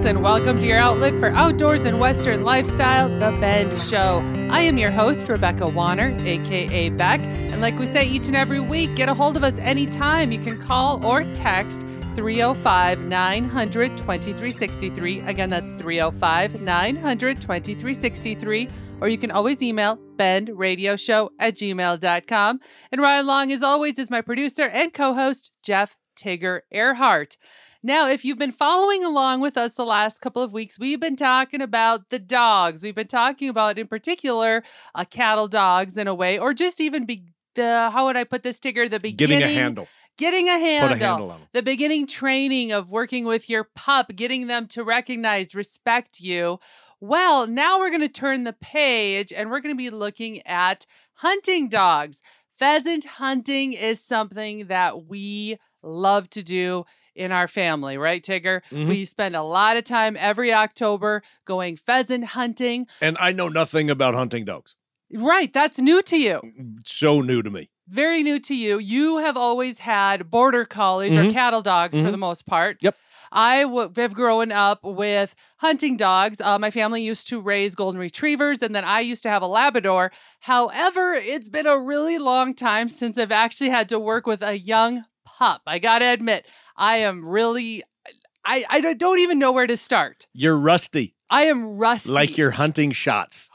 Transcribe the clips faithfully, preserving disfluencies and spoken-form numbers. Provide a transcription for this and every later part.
and welcome to your outlet for outdoors and Western lifestyle, The Bend Show. I am your host, Rebecca Warner, aka Beck, and like we say each and every week, get a hold of us anytime. You can call or text three oh five, nine hundred, twenty-three sixty-three. Again, that's three oh five, nine hundred, twenty-three sixty-three. Or you can always email bendradioshow at gmail dot com. And right along, as always, is my producer and co-host, Jeff Tigger Earhart. Now, if you've been following along with us the last couple of weeks, we've been talking about the dogs. We've been talking about, in particular, uh, cattle dogs in a way, or just even be the, how would I put this, Tigger? The beginning. Getting a handle. Getting a handle. Put a handle on them. The beginning training of working with your pup, getting them to recognize, respect you. Well, now we're going to turn the page and we're going to be looking at hunting dogs. Pheasant hunting is something that we love to do in our family, right, Tigger? Mm-hmm. We spend a lot of time every October going pheasant hunting. And I know nothing about hunting dogs. Right, that's new to you. So new to me. Very new to you. You have always had border collies mm-hmm. or cattle dogs mm-hmm. for the most part. Yep. I w- have grown up with hunting dogs. Uh, my family used to raise golden retrievers, and then I used to have a Labrador. However, it's been a really long time since I've actually had to work with a young pup. I gotta admit, I am really, I, I don't even know where to start. You're rusty. I am rusty. Like you're hunting shots.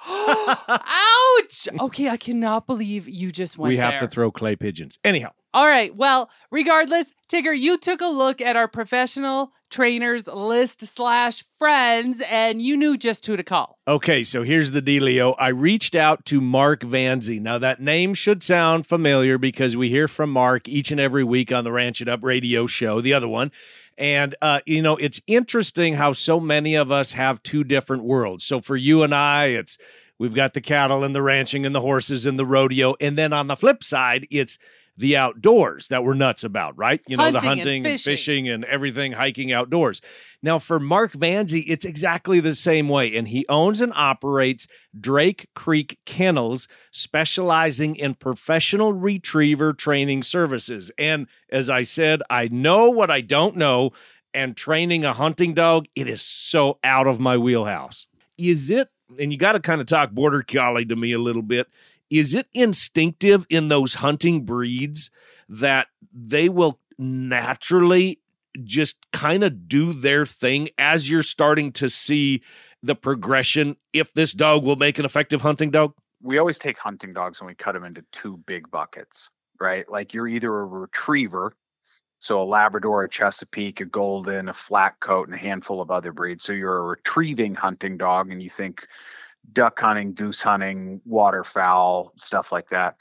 Ouch! Okay, I cannot believe you just went We have there. to throw clay pigeons. Anyhow. All right. Well, regardless, Tigger, you took a look at our professional trainers list slash friends, and you knew just who to call. Okay, so here's the dealio. I reached out to Mark Vanzi. Now, that name should sound familiar because we hear from Mark each and every week on the Ranch It Up radio show, the other one. And, uh, you know, it's interesting how so many of us have two different worlds. So for you and I, it's we've got the cattle and the ranching and the horses and the rodeo. And then on the flip side, it's the outdoors that we're nuts about, right? You know, hunting the hunting and fishing. and fishing and everything, hiking outdoors. Now, for Mark Vanzi, it's exactly the same way. And he owns and operates Drake Creek Kennels, specializing in professional retriever training services. And as I said, I know what I don't know. And training a hunting dog, it is so out of my wheelhouse. Is it, and you got to kind of talk border collie to me a little bit, is it instinctive in those hunting breeds that they will naturally just kind of do their thing as you're starting to see the progression if this dog will make an effective hunting dog? We always take hunting dogs and we cut them into two big buckets, right? Like you're either a retriever, so a Labrador, a Chesapeake, a Golden, a flat coat, and a handful of other breeds. So you're a retrieving hunting dog and you think duck hunting, goose hunting, waterfowl, stuff like that.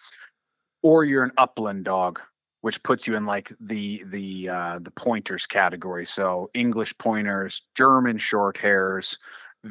Or you're an upland dog, which puts you in like the the uh, the pointers category. So English pointers, German short hairs,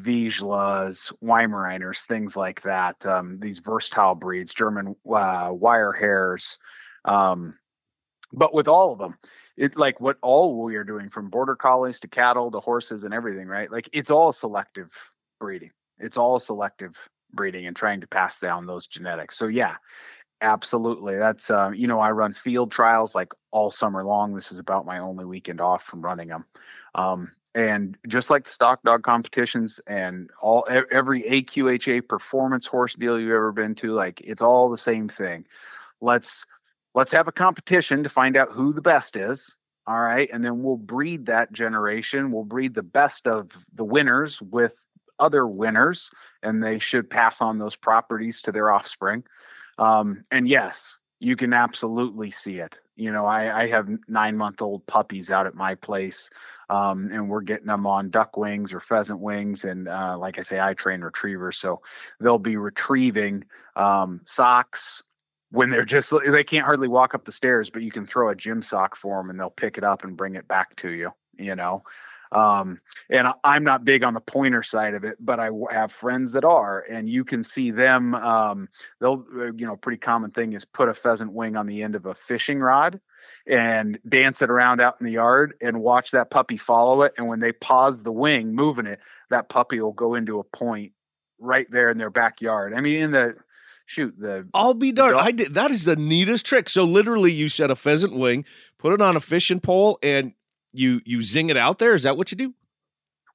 Vizslas, Weimaraners, things like that. Um, these versatile breeds, German uh, wire hairs. Um, but with all of them, it like what all we are doing from border collies to cattle to horses and everything, right? Like it's all selective breeding. It's all selective breeding and trying to pass down those genetics. So yeah, absolutely. That's, um, you know, I run field trials like all summer long. This is about my only weekend off from running them. Um, and just like the stock dog competitions and all, every A Q H A performance horse deal you've ever been to, like it's all the same thing. Let's, let's have a competition to find out who the best is. All right. And then we'll breed that generation. We'll breed the best of the winners with other winners, and they should pass on those properties to their offspring. Um, and yes, you can absolutely see it. You know, I, I have nine month old puppies out at my place, um, and we're getting them on duck wings or pheasant wings. And uh, like I say, I train retrievers, so they'll be retrieving um, socks when they're just, they can't hardly walk up the stairs, but you can throw a gym sock for them and they'll pick it up and bring it back to you, you know. Um, and I'm not big on the pointer side of it, but I have friends that are, and you can see them, um, they'll, you know, pretty common thing is put a pheasant wing on the end of a fishing rod and dance it around out in the yard and watch that puppy follow it. And when they pause the wing moving it, that puppy will go into a point right there in their backyard. I mean, in the, shoot, the, I'll be darned. I did. That is the neatest trick. So literally you set a pheasant wing, put it on a fishing pole, and you you zing it out there? Is that what you do?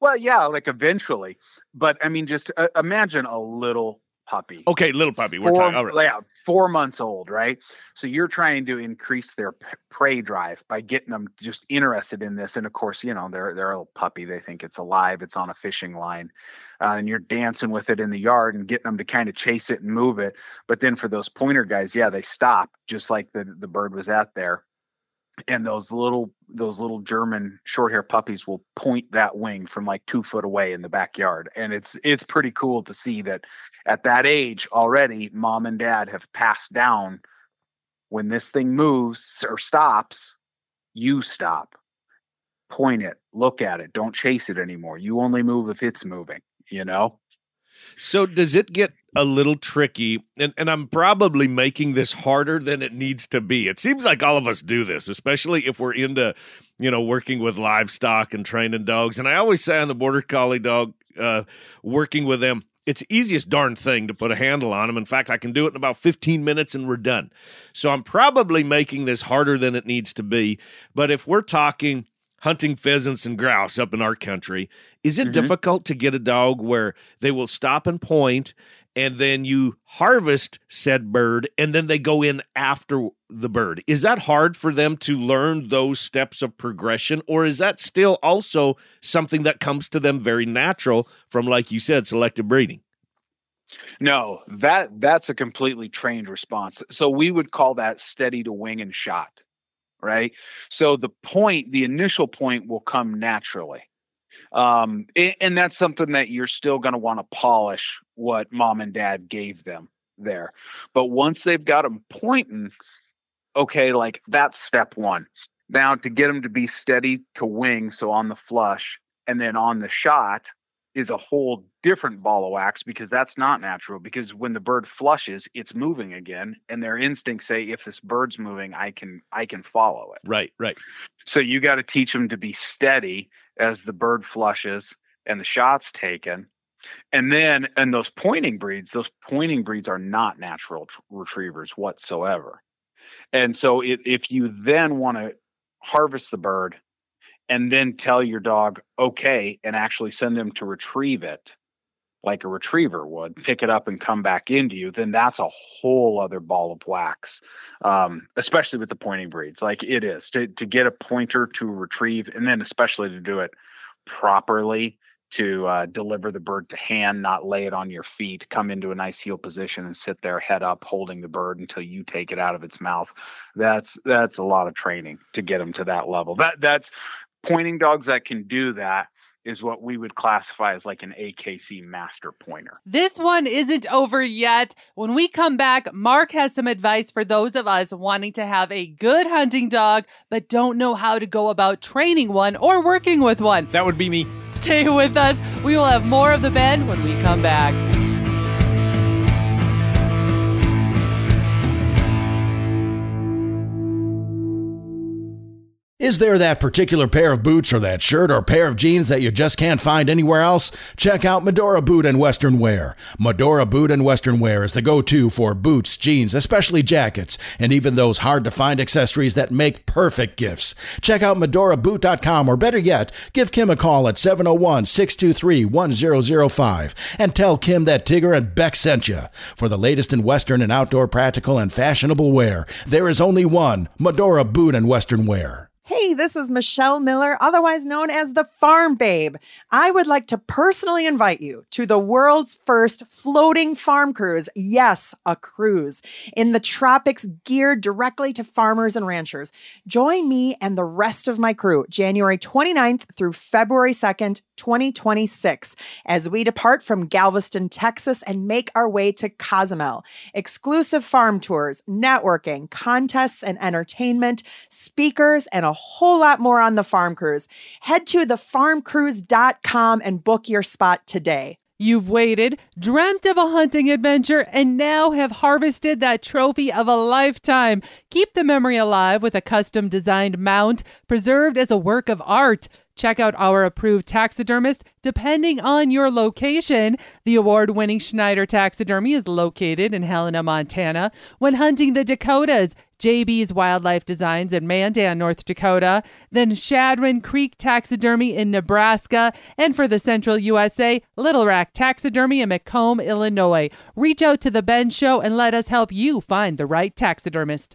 Well, yeah, like eventually. But I mean, just uh, imagine a little puppy. Okay, little puppy. We're Four, talking. All right. Yeah, four months old, right? So you're trying to increase their p- prey drive by getting them just interested in this. And of course, you know, they're they're a little puppy. They think it's alive. It's on a fishing line, uh, and you're dancing with it in the yard and getting them to kind of chase it and move it. But then for those pointer guys, yeah, they stop just like the the bird was at there. And those little those little German short hair puppies will point that wing from like two foot away in the backyard. And it's it's pretty cool to see that at that age already, mom and dad have passed down, when this thing moves or stops, you stop. Point it, look at it, don't chase it anymore. You only move if it's moving, you know? So does it get a little tricky? And, and I'm probably making this harder than it needs to be. It seems like all of us do this, especially if we're into, you know, working with livestock and training dogs. And I always say on the Border Collie dog, uh, working with them, it's the easiest darn thing to put a handle on them. In fact, I can do it in about fifteen minutes and we're done. So I'm probably making this harder than it needs to be. But if we're talking hunting pheasants and grouse up in our country, is it mm-hmm. difficult to get a dog where they will stop and point, and then you harvest said bird, and then they go in after the bird? Is that hard for them to learn those steps of progression, or is that still also something that comes to them very natural from, like you said, selective breeding? No, that that's a completely trained response. So we would call that steady to wing and shot. Right. So the point, the initial point will come naturally. Um, and, and that's something that you're still going to want to polish what mom and dad gave them there. But once they've got them pointing, okay, like that's step one. Now to get them to be steady to wing, so on the flush and then on the shot, is a whole different ball of wax, because that's not natural. Because when the bird flushes, it's moving again, and their instincts say, if this bird's moving, I can I can follow it. Right, right. So you got to teach them to be steady as the bird flushes and the shot's taken. And then, and those pointing breeds, those pointing breeds are not natural tr- retrievers whatsoever. And so it, if you then want to harvest the bird and then tell your dog, okay, and actually send them to retrieve it like a retriever would, pick it up and come back into you, then that's a whole other ball of wax, um, especially with the pointing breeds. Like it is, to, to get a pointer to retrieve, and then especially to do it properly, to uh, deliver the bird to hand, not lay it on your feet, come into a nice heel position and sit there head up holding the bird until you take it out of its mouth. That's that's a lot of training to get them to that level. That That's pointing dogs that can do that is what we would classify as like an A K C master pointer. This one isn't over yet. When we come back, Mark has some advice for those of us wanting to have a good hunting dog, but don't know how to go about training one or working with one. That would be me. Stay with us. We will have more of The Bend when we come back. Is there that particular pair of boots or that shirt or pair of jeans that you just can't find anywhere else? Check out Medora Boot and Western Wear. Medora Boot and Western Wear is the go-to for boots, jeans, especially jackets, and even those hard-to-find accessories that make perfect gifts. Check out medora boot dot com, or better yet, give Kim a call at seven oh one, six two three, one oh oh five and tell Kim that Tigger and Beck sent you. For the latest in Western and outdoor practical and fashionable wear, there is only one, Medora Boot and Western Wear. Hey, this is Michelle Miller, otherwise known as the Farm Babe. I would like to personally invite you to the world's first floating farm cruise. Yes, a cruise in the tropics geared directly to farmers and ranchers. Join me and the rest of my crew January twenty-ninth through February second, twenty twenty-six, as we depart from Galveston, Texas, and make our way to Cozumel. Exclusive farm tours, networking, contests and entertainment, speakers, and a whole lot more on the Farm Cruise. Head to the farm cruise dot com and book your spot today. You've waited, dreamt of a hunting adventure, and now have harvested that trophy of a lifetime. Keep the memory alive with a custom-designed mount, preserved as a work of art. Check out our approved taxidermist depending on your location. The award-winning Schneider Taxidermy is located in Helena, Montana. When hunting the Dakotas, J B's Wildlife Designs in Mandan, North Dakota. Then Shadron Creek Taxidermy in Nebraska. And for the central U S A, Little Rack Taxidermy in Macomb, Illinois. Reach out to The Ben Show and let us help you find the right taxidermist.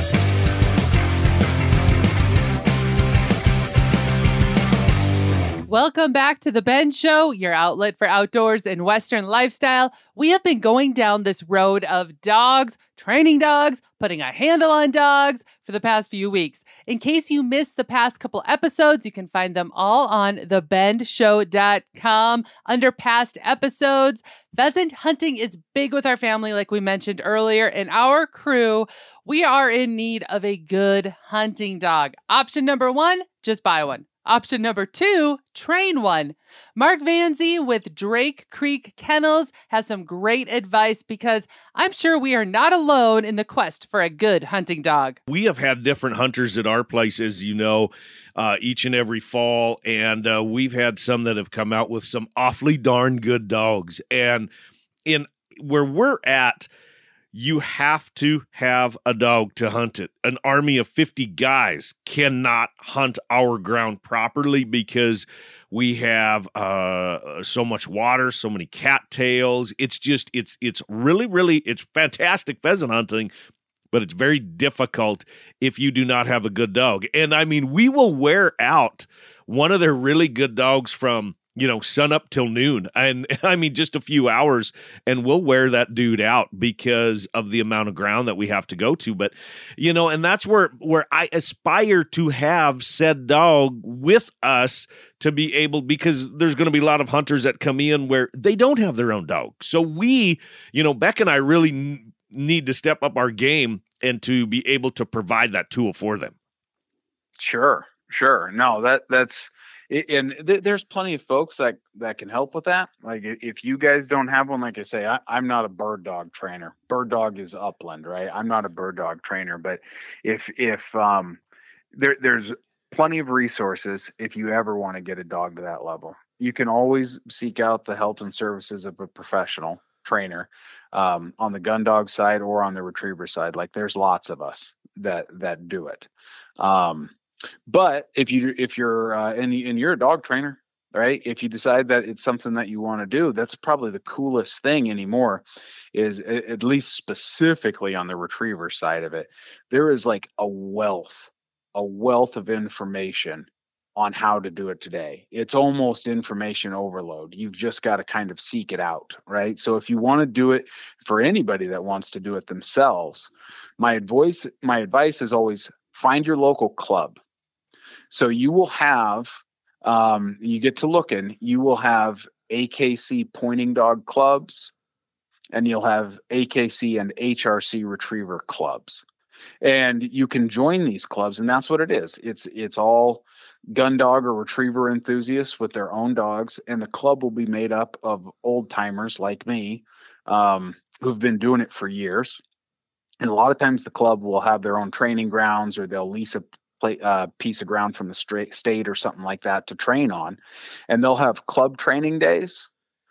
Welcome back to The Ben Show, your outlet for outdoors and Western lifestyle. We have been going down this road of dogs, training dogs, putting a handle on dogs for the past few weeks. In case you missed the past couple episodes, you can find them all on the bend show dot com under past episodes. Pheasant hunting is big with our family, like we mentioned earlier. In our crew, we are in need of a good hunting dog. Option number one, just buy one. Option number two, train one. Mark Vanzi with Drake Creek Kennels has some great advice because I'm sure we are not alone in the quest for a good hunting dog. We have had different hunters at our place, as you know, uh, each and every fall, and uh, we've had some that have come out with some awfully darn good dogs. And in where we're at, you have to have a dog to hunt it. An army of fifty guys cannot hunt our ground properly because we have uh, so much water, so many cattails. It's just, it's it's really, really, it's fantastic pheasant hunting, but it's very difficult if you do not have a good dog. And I mean, we will wear out one of their really good dogs from, you know, sun up till noon. And I mean, just a few hours and we'll wear that dude out because of the amount of ground that we have to go to. But, you know, and that's where, where I aspire to have said dog with us to be able, because there's going to be a lot of hunters that come in where they don't have their own dog. So we, you know, Beck and I really n- need to step up our game and to be able to provide that tool for them. Sure, sure. No, that that's, and th- there's plenty of folks that, that can help with that. Like if you guys don't have one, like I say, I, I'm not a bird dog trainer. Bird dog is upland, right? I'm not a bird dog trainer, but if, if, um, there, there's plenty of resources. If you ever want to get a dog to that level, you can always seek out the help and services of a professional trainer, um, on the gun dog side or on the retriever side. Like there's lots of us that, that do it. Um, But if you if you're uh, and, and you're a dog trainer, right? If you decide that it's something that you want to do, that's probably the coolest thing anymore. Is at least specifically on the retriever side of it, there is like a wealth, a wealth of information on how to do it today. It's almost information overload. You've just got to kind of seek it out, right? So if you want to do it, for anybody that wants to do it themselves, my advice my advice is always find your local club. So you will have, um, you get to looking, you will have A K C pointing dog clubs, and you'll have A K C and H R C retriever clubs. And you can join these clubs, and that's what it is. It's it's all gun dog or retriever enthusiasts with their own dogs, and the club will be made up of old timers like me, um, who've been doing it for years. And a lot of times the club will have their own training grounds, or they'll lease a play, uh, piece of ground from the straight state or something like that to train on. And they'll have club training days,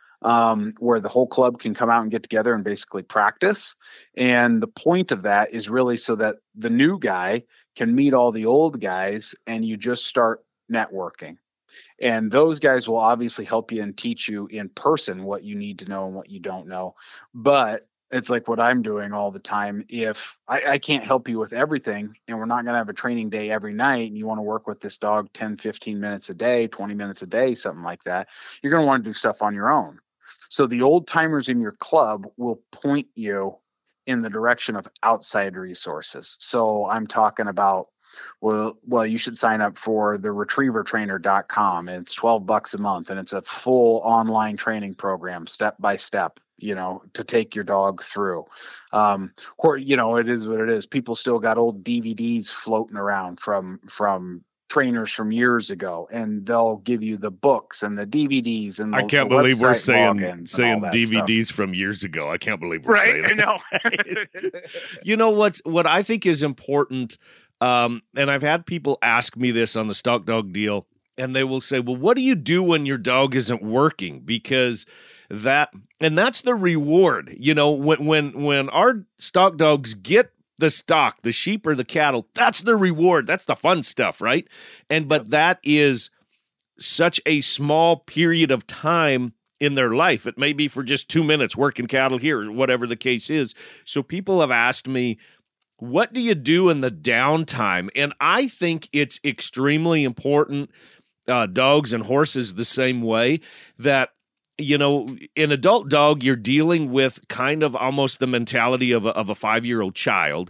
um, where the whole club can come out and get together and basically practice. And the point of that is really so that the new guy can meet all the old guys and you just start networking. And those guys will obviously help you and teach you in person what you need to know and what you don't know. But it's like what I'm doing all the time. If I, I can't help you with everything, and we're not going to have a training day every night, and you want to work with this dog ten, fifteen minutes a day, twenty minutes a day, something like that, you're going to want to do stuff on your own. So the old timers in your club will point you in the direction of outside resources. So I'm talking about, well, well, you should sign up for the retriever trainer dot com. It's twelve bucks a month, and it's a full online training program, step by step, you know, to take your dog through. Um, or, you know, it is what it is. People still got old D V Ds floating around from, from trainers from years ago, and they'll give you the books and the D V Ds. And the, I can't the believe we're saying, saying D V Ds stuff. From years ago. I can't believe we're right? saying that. I know. You know, what's, what I think is important, um, and I've had people ask me this on the Stock Dog deal, and they will say, well, what do you do when your dog isn't working? Because that, and that's the reward. You know, when when when our stock dogs get the stock, the sheep or the cattle, that's the reward. That's the fun stuff, right? And but that is such a small period of time in their life. It may be for just two minutes working cattle here, or whatever the case is. So people have asked me, what do you do in the downtime? And I think it's extremely important, uh, dogs and horses the same way, that, you know, an adult dog, you're dealing with kind of almost the mentality of a, of a five-year-old child.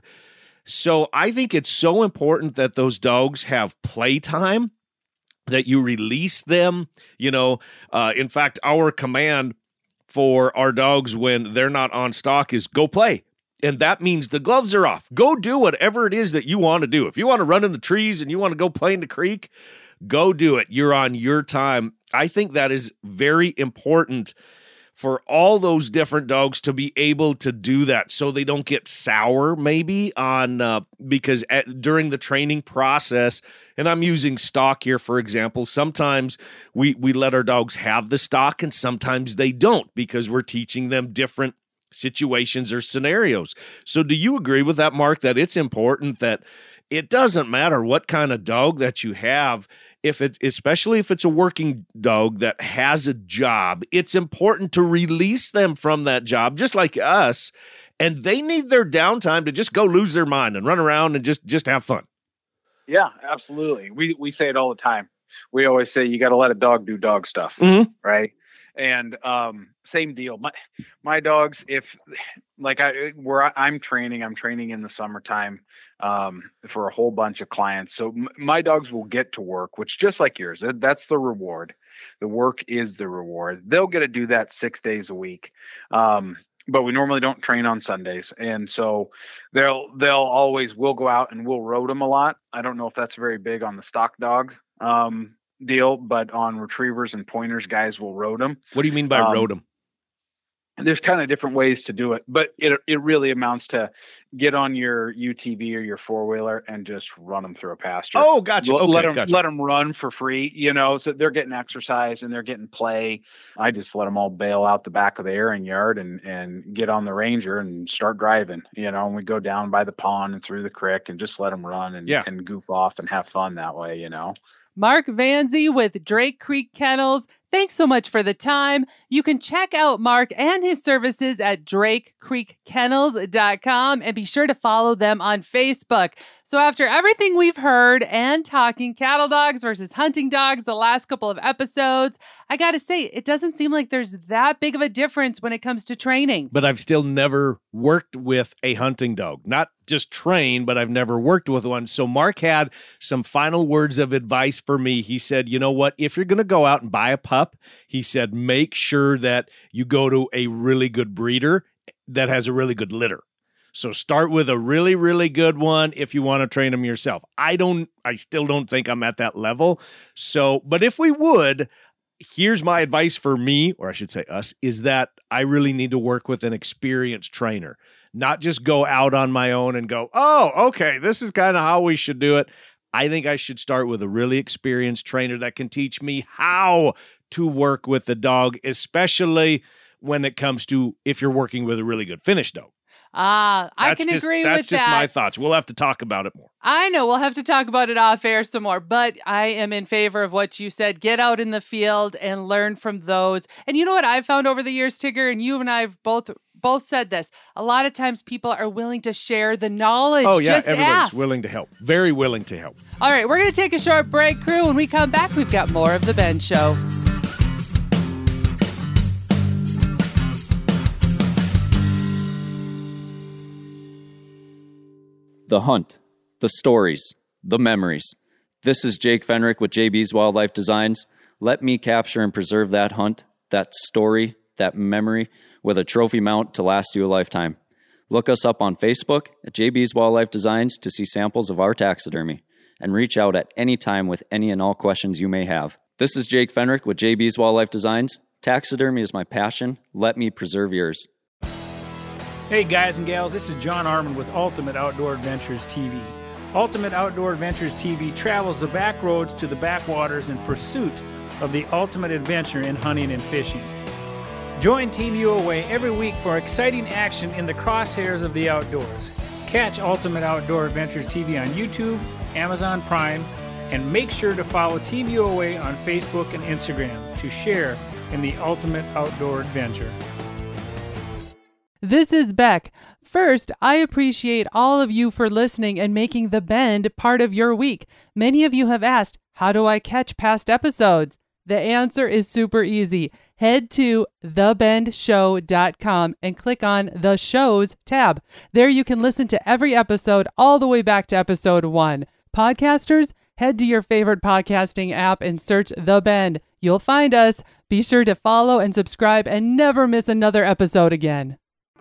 So I think it's so important that those dogs have playtime, that you release them. You know, uh, in fact, our command for our dogs when they're not on stock is go play. And that means the gloves are off. Go do whatever it is that you want to do. If you want to run in the trees and you want to go play in the creek, go do it. You're on your time. I think that is very important for all those different dogs to be able to do that, so they don't get sour maybe on uh, because at, during the training process, and I'm using stock here, for example, sometimes we, we let our dogs have the stock and sometimes they don't, because we're teaching them different situations or scenarios. So do you agree with that, Mark, that it's important that it doesn't matter what kind of dog that you have, if it's, especially if it's a working dog that has a job, it's important to release them from that job, just like us, and they need their downtime to just go lose their mind and run around and just, just have fun. Yeah, absolutely. We we say it all the time. We always say you got to let a dog do dog stuff, Mm-hmm. right? And um, same deal. My my dogs, if like I where I, I'm training, I'm training in the summertime um, for a whole bunch of clients. So m- my dogs will get to work, which just like yours, that, that's the reward. The work is the reward. They'll get to do that six days a week. Um, but we normally don't train on Sundays. And so they'll, they'll always, we'll go out and we'll road them a lot. I don't know if that's very big on the stock dog um, deal, but on retrievers and pointers, guys will road them. What do you mean by um, road them? There's kind of different ways to do it, but it it really amounts to get on your U T V or your four wheeler and just run them through a pasture. Oh, gotcha. Let, Okay, let them gotcha. let them run for free, you know. So they're getting exercise and they're getting play. I just let them all bail out the back of the airing yard and and get on the Ranger and start driving, you know. And we go down by the pond and through the creek and just let them run and Yeah. and goof off and have fun that way, you know. Mark Vanzi with Drake Creek Kennels. Thanks so much for the time. You can check out Mark and his services at drake creek kennels dot com and be sure to follow them on Facebook. So after everything we've heard and talking cattle dogs versus hunting dogs the last couple of episodes, I got to say, it doesn't seem like there's that big of a difference when it comes to training. But I've still never worked with a hunting dog. Not just trained, but I've never worked with one. So Mark had some final words of advice for me. He said, you know what? If you're going to go out and buy a pup, he said, make sure that you go to a really good breeder that has a really good litter. So start with a really, really good one if you want to train them yourself. I don't, I still don't think I'm at that level. So, but if we would, here's my advice for me, or I should say us, is that I really need to work with an experienced trainer, not just go out on my own and go, oh, okay, this is kind of how we should do it. I think I should start with a really experienced trainer that can teach me how to work with the dog, especially when it comes to if you're working with a really good finished dog. Ah, I That's can just, agree that's with just that. my thoughts. We'll have to talk about it more. I know we'll have to talk about it off air some more, but I am in favor of what you said. Get out in the field and learn from those. And you know what I've found over the years, Tigger, and you and I have both both said this. A lot of times people are willing to share the knowledge. Oh, yeah, Just everybody's ask. willing to help. Very willing to help. All right, we're going to take a short break, crew. When we come back, we've got more of The Ben Show. The hunt, the stories, the memories. This is Jake Fenrick with J B's Wildlife Designs. Let me capture and preserve that hunt, that story, that memory with a trophy mount to last you a lifetime. Look us up on Facebook at J B's Wildlife Designs to see samples of our taxidermy and reach out at any time with any and all questions you may have. This is Jake Fenrick with J B's Wildlife Designs. Taxidermy is my passion. Let me preserve yours. Hey guys and gals, this is John Arman with Ultimate Outdoor Adventures T V. Ultimate Outdoor Adventures T V travels the back roads to the backwaters in pursuit of the ultimate adventure in hunting and fishing. Join Team U O A every week for exciting action in the crosshairs of the outdoors. Catch Ultimate Outdoor Adventures T V on YouTube, Amazon Prime, and make sure to follow Team U O A on Facebook and Instagram to share in the ultimate outdoor adventure. This is Beck. First, I appreciate all of you for listening and making The Bend part of your week. Many of you have asked, how do I catch past episodes? The answer is super easy. Head to the bend show dot com and click on the Shows tab. There you can listen to every episode all the way back to episode one. Podcasters, head to your favorite podcasting app and search The Bend. You'll find us. Be sure to follow and subscribe and never miss another episode again.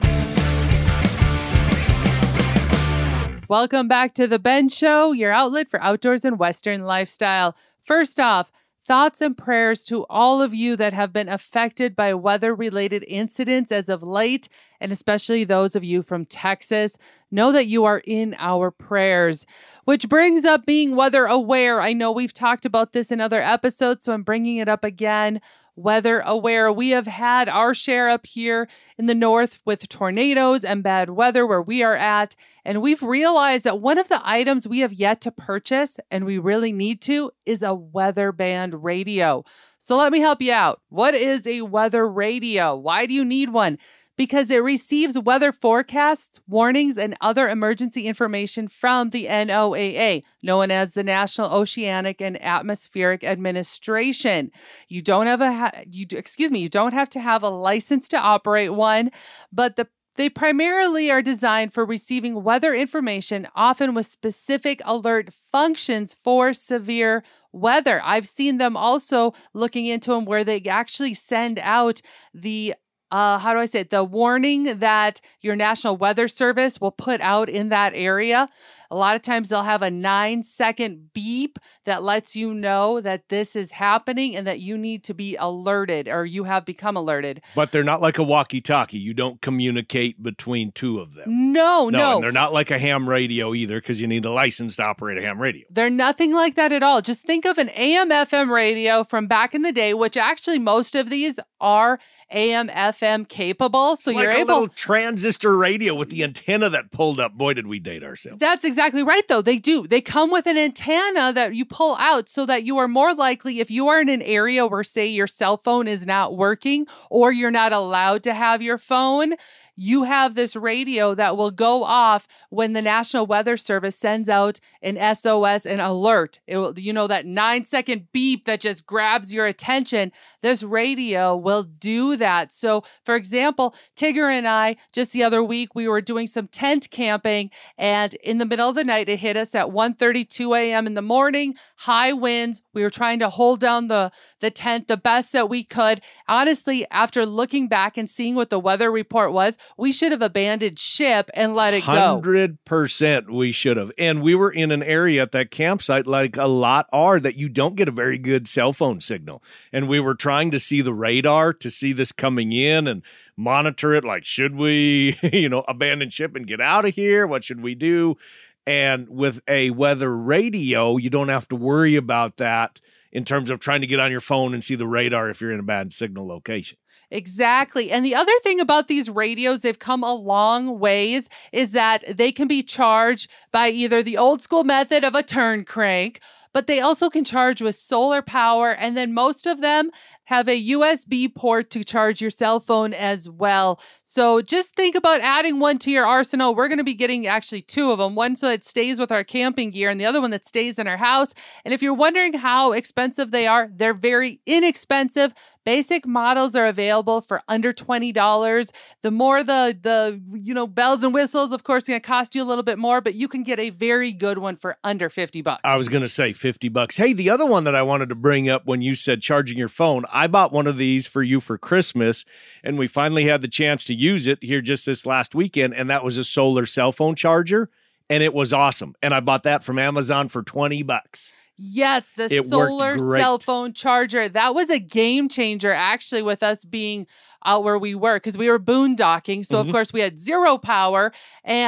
Welcome back to The Bend Show, your outlet for outdoors and Western lifestyle. First off, thoughts and prayers to all of you that have been affected by weather-related incidents as of late, and especially those of you from Texas. Know that you are in our prayers, which brings up being weather aware. I know we've talked about this in other episodes, so I'm bringing it up again. Weather aware. We have had our share up here in the north with tornadoes and bad weather where we are at. And we've realized that one of the items we have yet to purchase, and we really need to, is a weather band radio. So let me help you out. What is a weather radio? Why do you need one? Because it receives weather forecasts, warnings, and other emergency information from the N O A A, known as the National Oceanic and Atmospheric Administration. You don't have a, ha- you excuse me, you don't have to have a license to operate one, but the they primarily are designed for receiving weather information, often with specific alert functions for severe weather. I've seen them also looking into them where they actually send out the Uh, how do I say it? The warning that your National Weather Service will put out in that area. A lot of times they'll have a nine second beep that lets you know that this is happening and that you need to be alerted or you have become alerted. But they're not like a walkie-talkie. You don't communicate between two of them. No, no. No, and they're not like a ham radio either because you need a license to operate a ham radio. They're nothing like that at all. Just think of an A M F M radio from back in the day, which actually most of these are A M F M capable. So it's you're like able a little transistor radio with the antenna that pulled up. Boy, did we date ourselves. That's exactly right, though. They do. They come with an antenna that you pull out so that you are more likely, if you are in an area where, say, your cell phone is not working or you're not allowed to have your phone, you have this radio that will go off when the National Weather Service sends out an S O S, an alert. It will, you know, that nine second beep that just grabs your attention. This radio will do that. So, for example, Tigger and I, just the other week, we were doing some tent camping, and in the middle of the night, it hit us at one thirty-two a.m. in the morning, high winds. We were trying to hold down the, the tent the best that we could. Honestly, after looking back and seeing what the weather report was, we should have abandoned ship and let it go. one hundred percent we should have. And we were in an area at that campsite, like a lot are, that you don't get a very good cell phone signal. And we were trying to see the radar to see this coming in and monitor it. Like, should we, you know, abandon ship and get out of here? What should we do? And with a weather radio, you don't have to worry about that in terms of trying to get on your phone and see the radar if you're in a bad signal location. Exactly. And the other thing about these radios, they've come a long ways, is that they can be charged by either the old school method of a turn crank, but they also can charge with solar power. And then most of them have a U S B port to charge your cell phone as well. So just think about adding one to your arsenal. We're going to be getting actually two of them, one so it stays with our camping gear and the other one that stays in our house. And if you're wondering how expensive they are, they're very inexpensive. Basic models are available for under twenty dollars. The more the, the you know, bells and whistles, of course, going to cost you a little bit more, but you can get a very good one for under fifty bucks. I was going to say fifty bucks. Hey, the other one that I wanted to bring up when you said charging your phone, I bought one of these for you for Christmas, and we finally had the chance to use it here just this last weekend, and that was a solar cell phone charger, and it was awesome. And I bought that from Amazon for twenty bucks. Yes, the It solar worked great. cell phone charger. That was a game changer, actually, with us being out where we were, because we were boondocking. So, Mhm. of course, we had zero power. And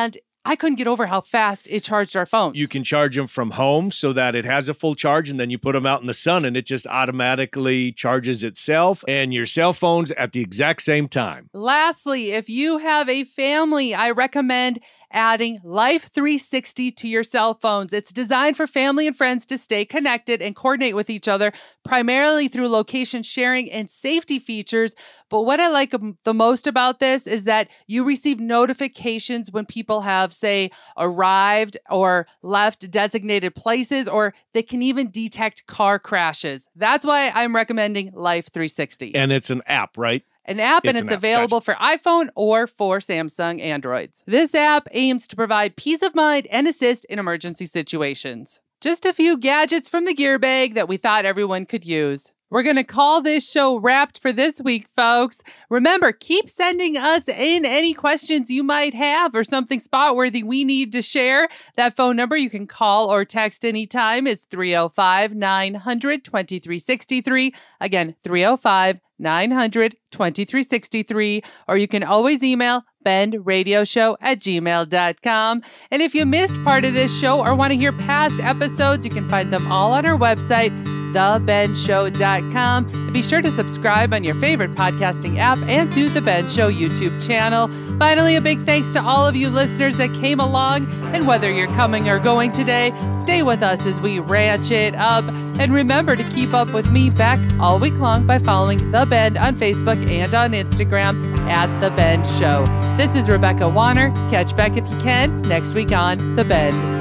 I couldn't get over how fast it charged our phones. You can charge them from home so that it has a full charge, and then you put them out in the sun and it just automatically charges itself and your cell phones at the exact same time. Lastly, if you have a family, I recommend adding Life three sixty to your cell phones. It's designed for family and friends to stay connected and coordinate with each other, primarily through location sharing and safety features. But what I like the most about this is that you receive notifications when people have, say, arrived or left designated places, or they can even detect car crashes. That's why I'm recommending Life three sixty. And it's an app, right? An app, It's and an it's app. available for iPhone or for Samsung Androids. This app aims to provide peace of mind and assist in emergency situations. Just a few gadgets from the gear bag that we thought everyone could use. We're going to call this show wrapped for this week, folks. Remember, keep sending us in any questions you might have or something spot-worthy we need to share. That phone number you can call or text anytime is three oh five, nine hundred, twenty-three sixty-three. Again, three oh five, nine hundred, twenty-three sixty-three. Or you can always email bendradioshow at gmail dot com. And if you missed part of this show or want to hear past episodes, you can find them all on our website, the ben show dot com. And be sure to subscribe on your favorite podcasting app and to The Ben Show YouTube channel. Finally, a big thanks to all of you listeners that came along. And whether you're coming or going today, stay with us as we ranch it up. And remember to keep up with me, Beck, all week long by following The Ben on Facebook and on Instagram at The Ben Show. This is Rebecca Warner. Catch Beck if you can next week on The Ben.